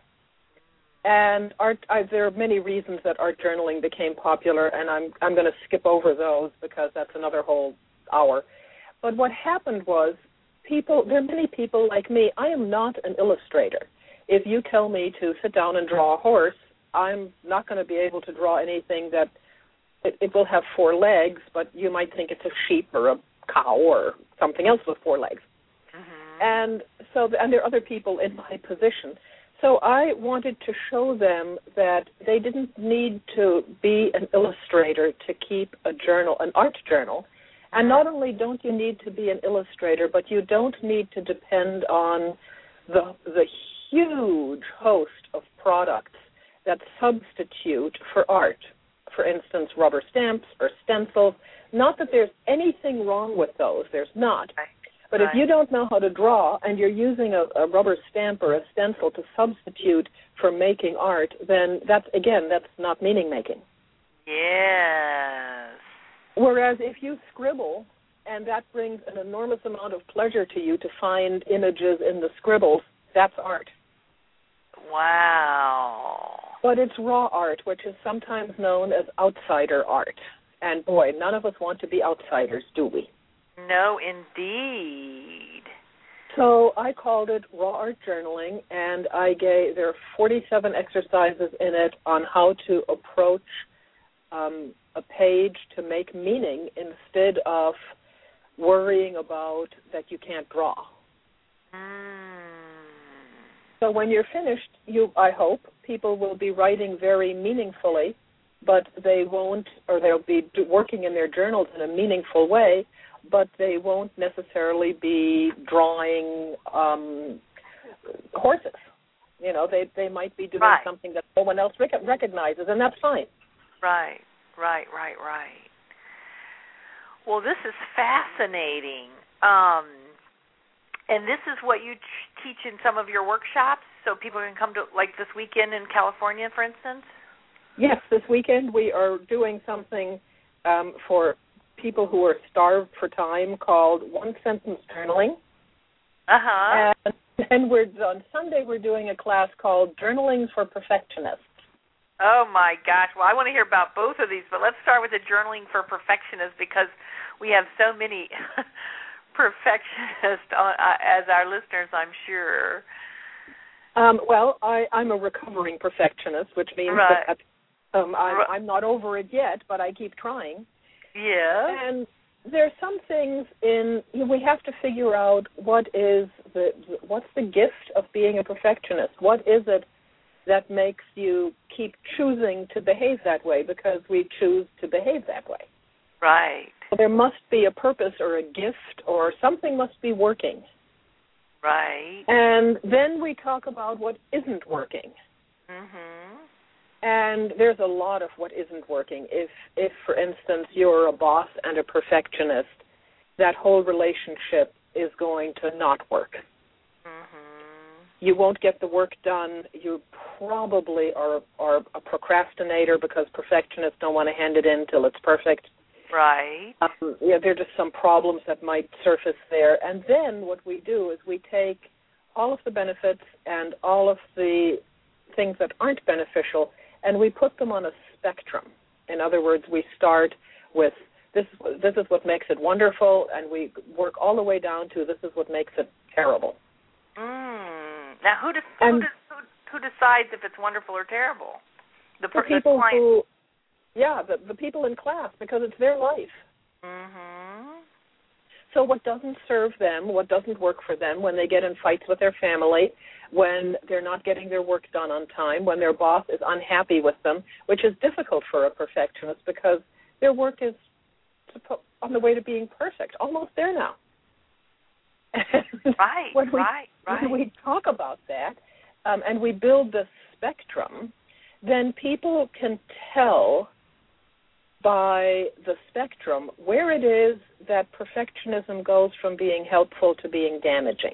And art, I, there are many reasons that art journaling became popular, and I'm I'm going to skip over those because that's another whole hour. But what happened was, people, there are many people like me. I am not an illustrator. If you tell me to sit down and draw a horse, I'm not going to be able to draw anything that it, it will have four legs, but you might think it's a sheep or a cow or something else with four legs. Mm-hmm. And so, and there are other people in my position. So I wanted to show them that they didn't need to be an illustrator to keep a journal, an art journal. And not only don't you need to be an illustrator, but you don't need to depend on the the huge host of products that substitute for art. For instance, rubber stamps or stencils. Not that there's anything wrong with those. There's not. But right. If you don't know how to draw and you're using a, a rubber stamp or a stencil to substitute for making art, then that's, again, that's not meaning-making. Yes. Whereas if you scribble, and that brings an enormous amount of pleasure to you to find images in the scribbles, that's art. Wow. But it's raw art, which is sometimes known as outsider art. And, boy, none of us want to be outsiders, do we? No, indeed. So I called it Raw Art Journaling, and I gave, there are forty-seven exercises in it on how to approach um, a page to make meaning instead of worrying about that you can't draw. Mm. So when you're finished, you, I hope, people will be writing very meaningfully, but they won't, or they'll be working in their journals in a meaningful way, but they won't necessarily be drawing um, horses. You know, they they might be doing right. something that no one else rec- recognizes, and that's fine. Right, right, right, right. Well, this is fascinating. Um, and this is what you t- teach in some of your workshops, so people can come to, like this weekend in California, for instance? Yes, this weekend we are doing something um, for people who are starved for time called one-sentence journaling. Uh-huh. And then we're, on Sunday we're doing a class called Journaling for Perfectionists. Oh, my gosh. Well, I want to hear about both of these, but let's start with the Journaling for Perfectionists because we have so many perfectionists on, uh, as our listeners, I'm sure. Um, well, I, I'm a recovering perfectionist, which means right. that um, I'm, I'm not over it yet, but I keep trying. Yeah. And there's some things in, you know, we have to figure out what is the, what's the gift of being a perfectionist? What is it that makes you keep choosing to behave that way because we choose to behave that way? Right. So there must be a purpose or a gift or something must be working. Right. And then we talk about what isn't working. Mm-hmm. And there's a lot of what isn't working. If, if, for instance, you're a boss and a perfectionist, that whole relationship is going to not work. Mm-hmm. You won't get the work done. You probably are, are a procrastinator because perfectionists don't want to hand it in till it's perfect. Right. Um, yeah, there are just some problems that might surface there. And then what we do is we take all of the benefits and all of the things that aren't beneficial, and we put them on a spectrum. In other words, we start with this, this is what makes it wonderful, and we work all the way down to this is what makes it terrible. Mm. Now, who, does, who, does, who, who decides if it's wonderful or terrible? The, the people the who, yeah, the, the people in class, because it's their life. Mm-hmm. So what doesn't serve them, what doesn't work for them, when they get in fights with their family, when they're not getting their work done on time, when their boss is unhappy with them, which is difficult for a perfectionist because their work is on the way to being perfect, almost there now. Right, when we, right, right. When we talk about that um, and we build the spectrum, then people can tell by the spectrum where it is that perfectionism goes from being helpful to being damaging.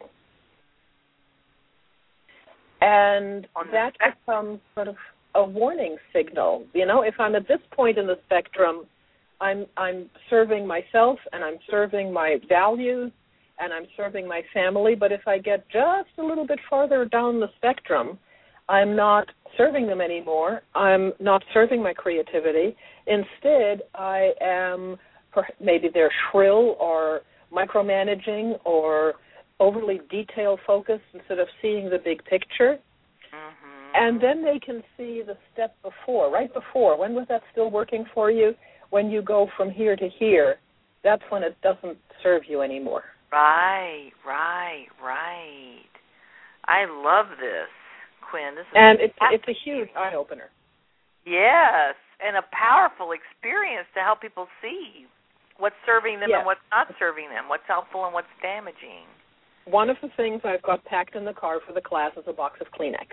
And that becomes sort of a warning signal. You know, if I'm at this point in the spectrum, I'm I'm serving myself and I'm serving my values and I'm serving my family, but if I get just a little bit farther down the spectrum, I'm not serving them anymore. I'm not serving my creativity. Instead, I am, maybe they're shrill or micromanaging or overly detail-focused instead of seeing the big picture. Mm-hmm. And then they can see the step before, right before. When was that still working for you? When you go from here to here, that's when it doesn't serve you anymore. Right, right, right. I love this, Quinn. This is and it's it's a huge eye-opener. Yes, and a powerful experience to help people see what's serving them yes. and what's not serving them, what's helpful and what's damaging. One of the things I've got packed in the car for the class is a box of Kleenex.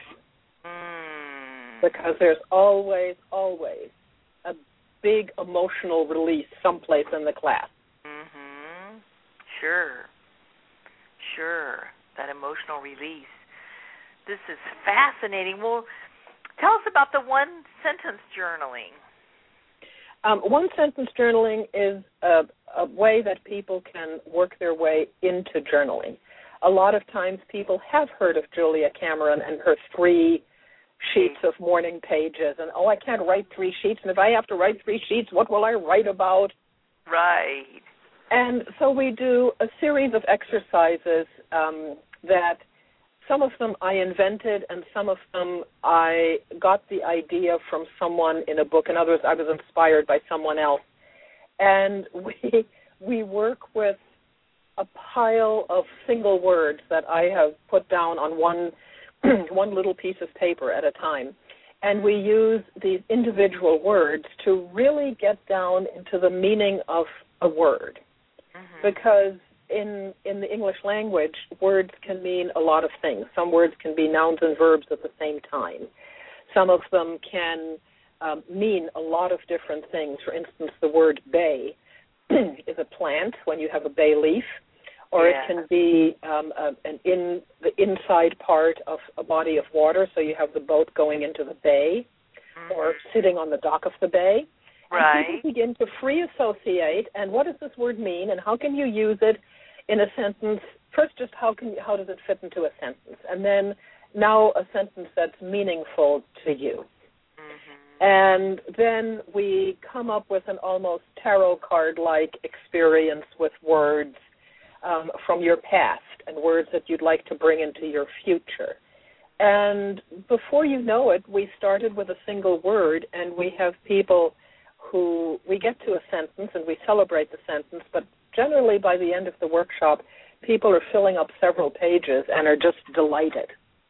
Mm. Because there's always, always a big emotional release someplace in the class. Mm-hmm. Sure. Sure. That emotional release. This is fascinating. Well, tell us about the one-sentence journaling. Um, one-sentence journaling is a, a way that people can work their way into journaling. A lot of times people have heard of Julia Cameron and her three sheets of morning pages, and, oh, I can't write three sheets, and if I have to write three sheets, what will I write about? Right. And so we do a series of exercises um, that some of them I invented and some of them I got the idea from someone in a book. In other words, I was inspired by someone else. And we we work with a pile of single words that I have put down on one one little piece of paper at a time. And we use these individual words to really get down into the meaning of a word. Mm-hmm. Because in in the English language, words can mean a lot of things. Some words can be nouns and verbs at the same time. Some of them can um, mean a lot of different things. For instance, the word bay is a plant when you have a bay leaf, or yeah. it can be um, a, an in the inside part of a body of water, so you have the boat going into the bay, mm-hmm. or sitting on the dock of the bay. Right. And people begin to free associate, and what does this word mean, and how can you use it in a sentence? First, just how can you, how does it fit into a sentence, and then now a sentence that's meaningful to you. Mm-hmm. And then we come up with an almost tarot card-like experience with words um, from your past and words that you'd like to bring into your future. And before you know it, we started with a single word, and we have people who, we get to a sentence and we celebrate the sentence, but generally by the end of the workshop, people are filling up several pages and are just delighted.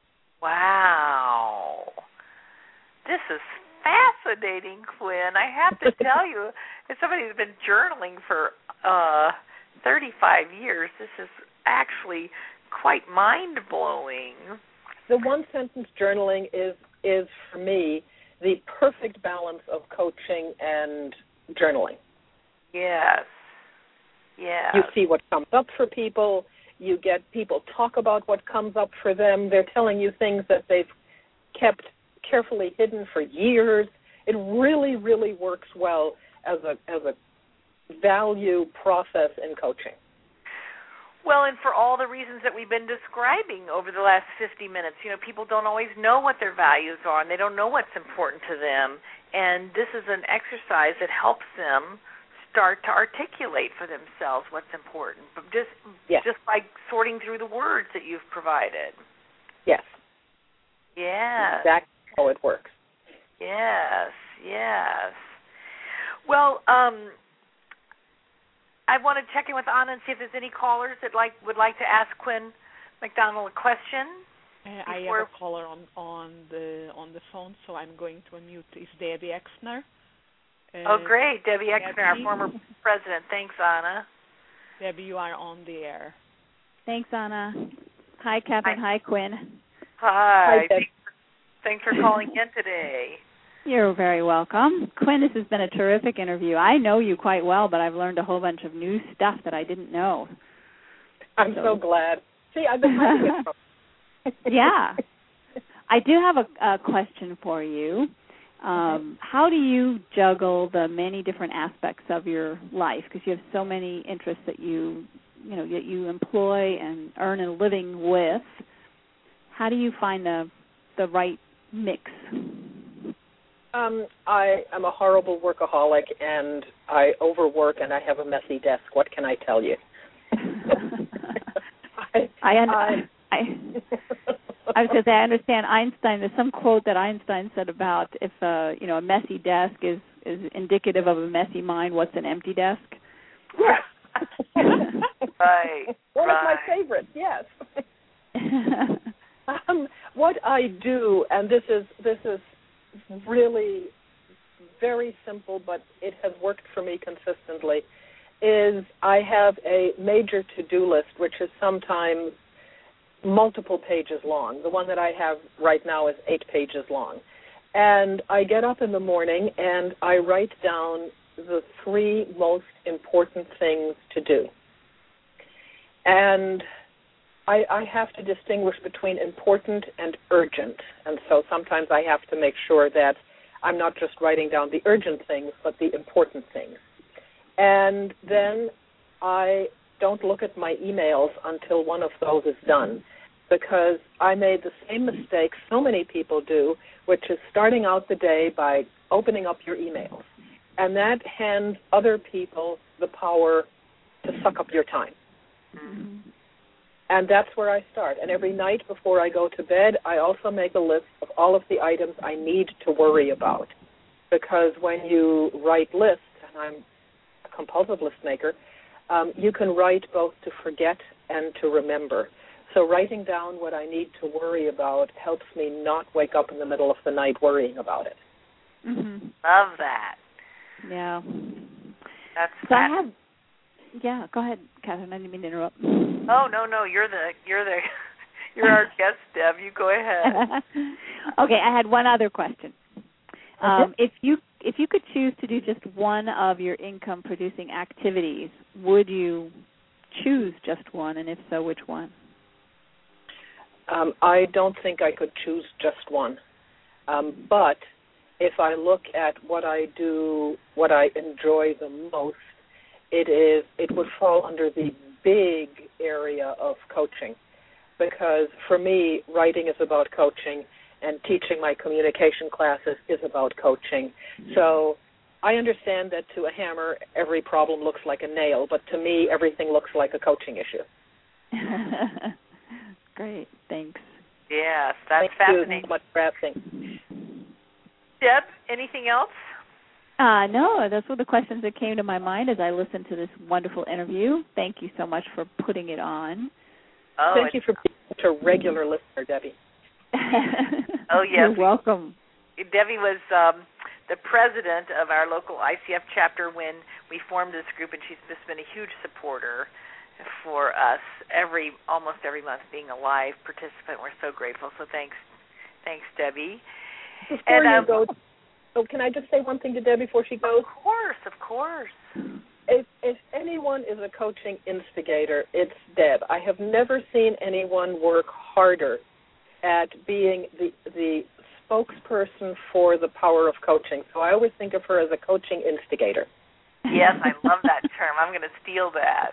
Wow. This is fascinating, Quinn. I have to tell you, as somebody who's been journaling for uh, thirty-five years, this is actually quite mind-blowing. The one-sentence journaling is, is, for me, the perfect balance of coaching and journaling. Yes. Yes. You see what comes up for people. You get people talk about what comes up for them. They're telling you things that they've kept carefully hidden for years. It really, really works well as a as a value process in coaching. Well, and for all the reasons that we've been describing over the last fifty minutes, you know, people don't always know what their values are, and they don't know what's important to them. And this is an exercise that helps them start to articulate for themselves what's important, but just yes. just by sorting through the words that you've provided. Yes. Yes. Exactly how it works. Yes, yes. Well, um, I want to check in with Anna and see if there's any callers that like would like to ask Quinn McDonald a question. Uh, I have a caller on, on the on the phone, so I'm going to unmute. It's Debbie Exner. Uh, oh, great. Debbie Exner, Debbie. our former president. Thanks, Anna. Debbie, you are on the air. Thanks, Anna. Hi, Catherine. Hi, Hi Quinn. Hi. Hi, Debbie. Thanks for calling in today. You're very welcome. Quinn, this has been a terrific interview. I know you quite well, but I've learned a whole bunch of new stuff that I didn't know. I'm so, so glad. See, I've been hiding it from Yeah. I do have a, a question for you. Um, how do you juggle the many different aspects of your life? Because you have so many interests that you, you know, that you employ and earn a living with. How do you find the the right mix? Um, I am a horrible workaholic, and I overwork, and I have a messy desk. What can I tell you? I I, I, I, I was going to say, I understand Einstein. There's some quote that Einstein said about if uh, you know a messy desk is, is indicative of a messy mind. What's an empty desk? Yes. Right. One right. of my favorites. Yes. um, what I do, and this is this is really very simple, but it has worked for me consistently, is I have a major to-do list, which is sometimes multiple pages long. The one that I have right now is eight pages long. And I get up in the morning and I write down the three most important things to do. And I, I have to distinguish between important and urgent. And so sometimes I have to make sure that I'm not just writing down the urgent things, but the important things. And then I don't look at my emails until one of those is done, because I made the same mistake so many people do, which is starting out the day by opening up your emails. And that hands other people the power to suck up your time. Mm-hmm. And that's where I start. And every night before I go to bed, I also make a list of all of the items I need to worry about. Because when you write lists, and I'm a compulsive list maker, um, you can write both to forget and to remember. So writing down what I need to worry about helps me not wake up in the middle of the night worrying about it. Mm-hmm. Love that. Yeah. That's so I have. Yeah, go ahead, Catherine. I didn't mean to interrupt. Oh no, no, you're the you're the you're our guest, Deb. You go ahead. Okay, I had one other question. Um, if you if you could choose to do just one of your income producing activities, would you choose just one, and if so, which one? Um, I don't think I could choose just one. Um, but if I look at what I do, what I enjoy the most, it is it would fall under the big area of coaching, because for me, writing is about coaching, and teaching my communication classes is about coaching. So I understand that to a hammer, every problem looks like a nail, but to me, everything looks like a coaching issue. Great, thanks. Yes, that's Thank fascinating. You so much for asking. Deb, anything else? Uh, no, those were the questions that came to my mind as I listened to this wonderful interview. Thank you so much for putting it on. Oh, Thank you for being such a regular listener, Debbie. Oh, yes. You're welcome. Debbie was um, the president of our local I C F chapter when we formed this group, and she's just been a huge supporter for us every almost every month, being a live participant. We're so grateful. So thanks, thanks, Debbie. Before and, you um, go, oh, can I just say one thing to Deb before she goes? Of course, of course. If, if anyone is a coaching instigator, it's Deb. I have never seen anyone work harder at being the the spokesperson for the power of coaching. So I always think of her as a coaching instigator. Yes, I love that term. I'm going to steal that.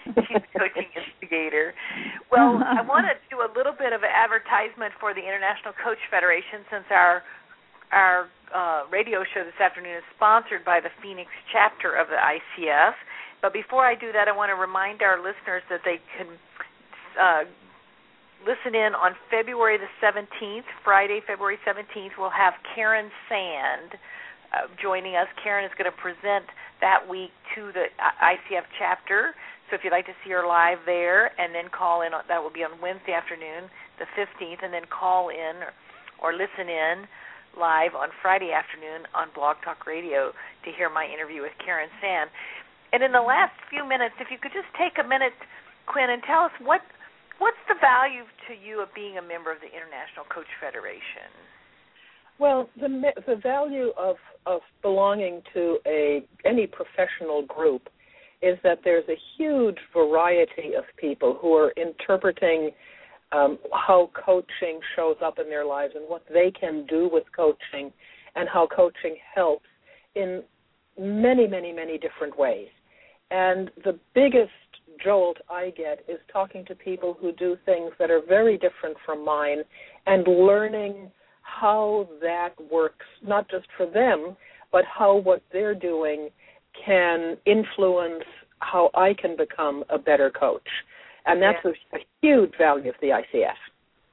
She's a coaching instigator. Well, I want to do a little bit of an advertisement for the International Coach Federation, since our our uh, radio show this afternoon is sponsored by the Phoenix chapter of the I C F. But before I do that, I want to remind our listeners that they can uh, listen in on February the seventeenth, Friday, February seventeenth. We'll have Karen Sand uh, joining us. Karen is going to present that week to the I C F chapter. So if you'd like to see her live there, and then call in, that will be on Wednesday afternoon, the fifteenth, and then call in or, or listen in live on Friday afternoon on Blog Talk Radio to hear my interview with Karen Sand. And in the last few minutes, if you could just take a minute, Quinn, and tell us what what's the value to you of being a member of the International Coach Federation? Well, the the value of, of belonging to a any professional group is that there's a huge variety of people who are interpreting um, how coaching shows up in their lives and what they can do with coaching and how coaching helps in many, many, many different ways. And the biggest jolt I get is talking to people who do things that are very different from mine and learning how that works, not just for them, but how what they're doing can influence how I can become a better coach. And that's yes. a, a huge value of the I C F.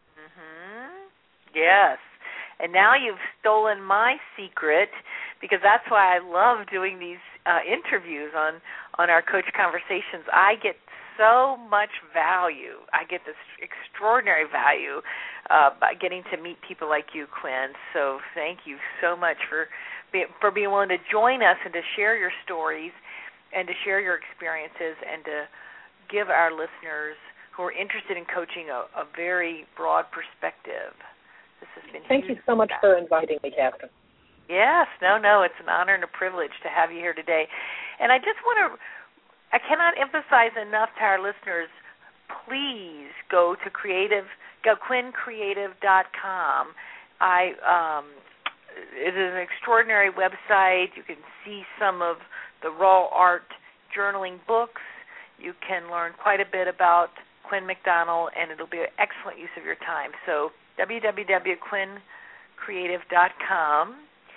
Mm-hmm. Yes. And now you've stolen my secret, because that's why I love doing these uh, interviews on, on our Coach Conversations. I get so much value. I get this extraordinary value uh, by getting to meet people like you, Quinn. So thank you so much for be, for being willing to join us and to share your stories and to share your experiences and to give our listeners who are interested in coaching a, a very broad perspective. This has been Thank you so much for inviting me, Catherine. Yes, no, no, it's an honor and a privilege to have you here today. And I just want to, I cannot emphasize enough to our listeners, please go to creative, go quinn creative dot com. I, um, it is an extraordinary website. You can see some of the raw art journaling books. You can learn quite a bit about Quinn McDonald, and it'll be an excellent use of your time. So w w w dot quinn creative dot com.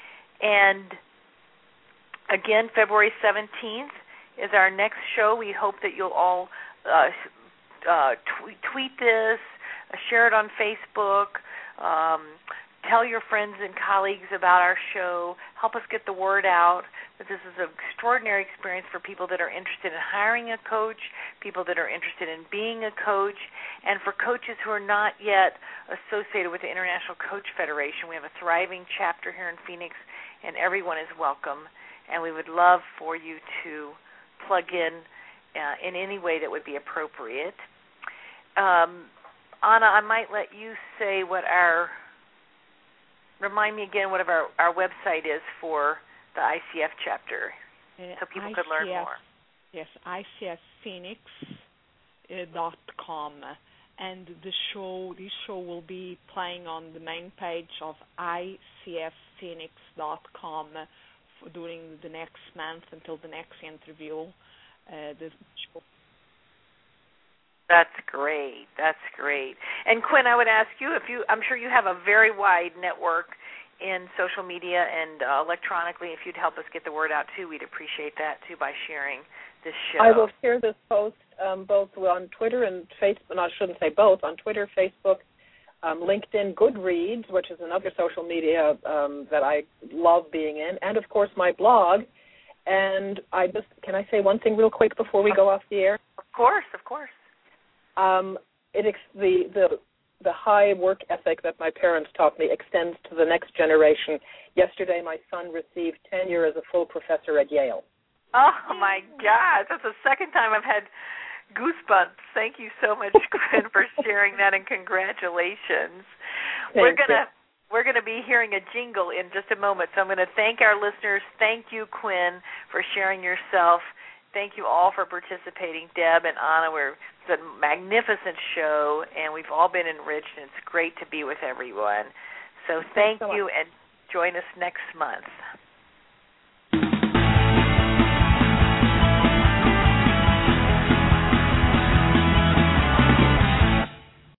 And again, February seventeenth is our next show. We hope that you'll all uh, uh, tweet, tweet this, uh, share it on Facebook, um, tell your friends and colleagues about our show, help us get the word out that this is an extraordinary experience for people that are interested in hiring a coach, people that are interested in being a coach, and for coaches who are not yet associated with the International Coach Federation. We have a thriving chapter here in Phoenix, and everyone is welcome, and we would love for you to plug in uh, in any way that would be appropriate. Um, Anna, I might let you say what our Remind me again what our, our website is for the I C F chapter, uh, so people I C F, could learn more. Yes, I C F Phoenix dot com, and the show, this show will be playing on the main page of I C F Phoenix dot com for during the next month until the next interview. Uh, the show. That's great. That's great. And Quinn, I would ask you if you, I'm sure you have a very wide network in social media and uh, electronically. If you'd help us get the word out too, we'd appreciate that too by sharing this show. I will share this post um, both on Twitter and Facebook. No, I shouldn't say both. On Twitter, Facebook, um, LinkedIn, Goodreads, which is another social media um, that I love being in, and of course my blog. And I just can I say one thing real quick before we go off the air? Of course, of course. Um, it ex- the the the high work ethic that my parents taught me extends to the next generation. Yesterday, my son received tenure as a full professor at Yale. Oh my gosh, that's the second time I've had goosebumps. Thank you so much, Quinn, for sharing that, and congratulations. Thank we're gonna you. we're gonna be hearing a jingle in just a moment, so I'm gonna thank our listeners. Thank you, Quinn, for sharing yourself. Thank you all for participating. Deb and Anna, we're, it's a magnificent show, and we've all been enriched, and it's great to be with everyone. So thank you, and join us next month.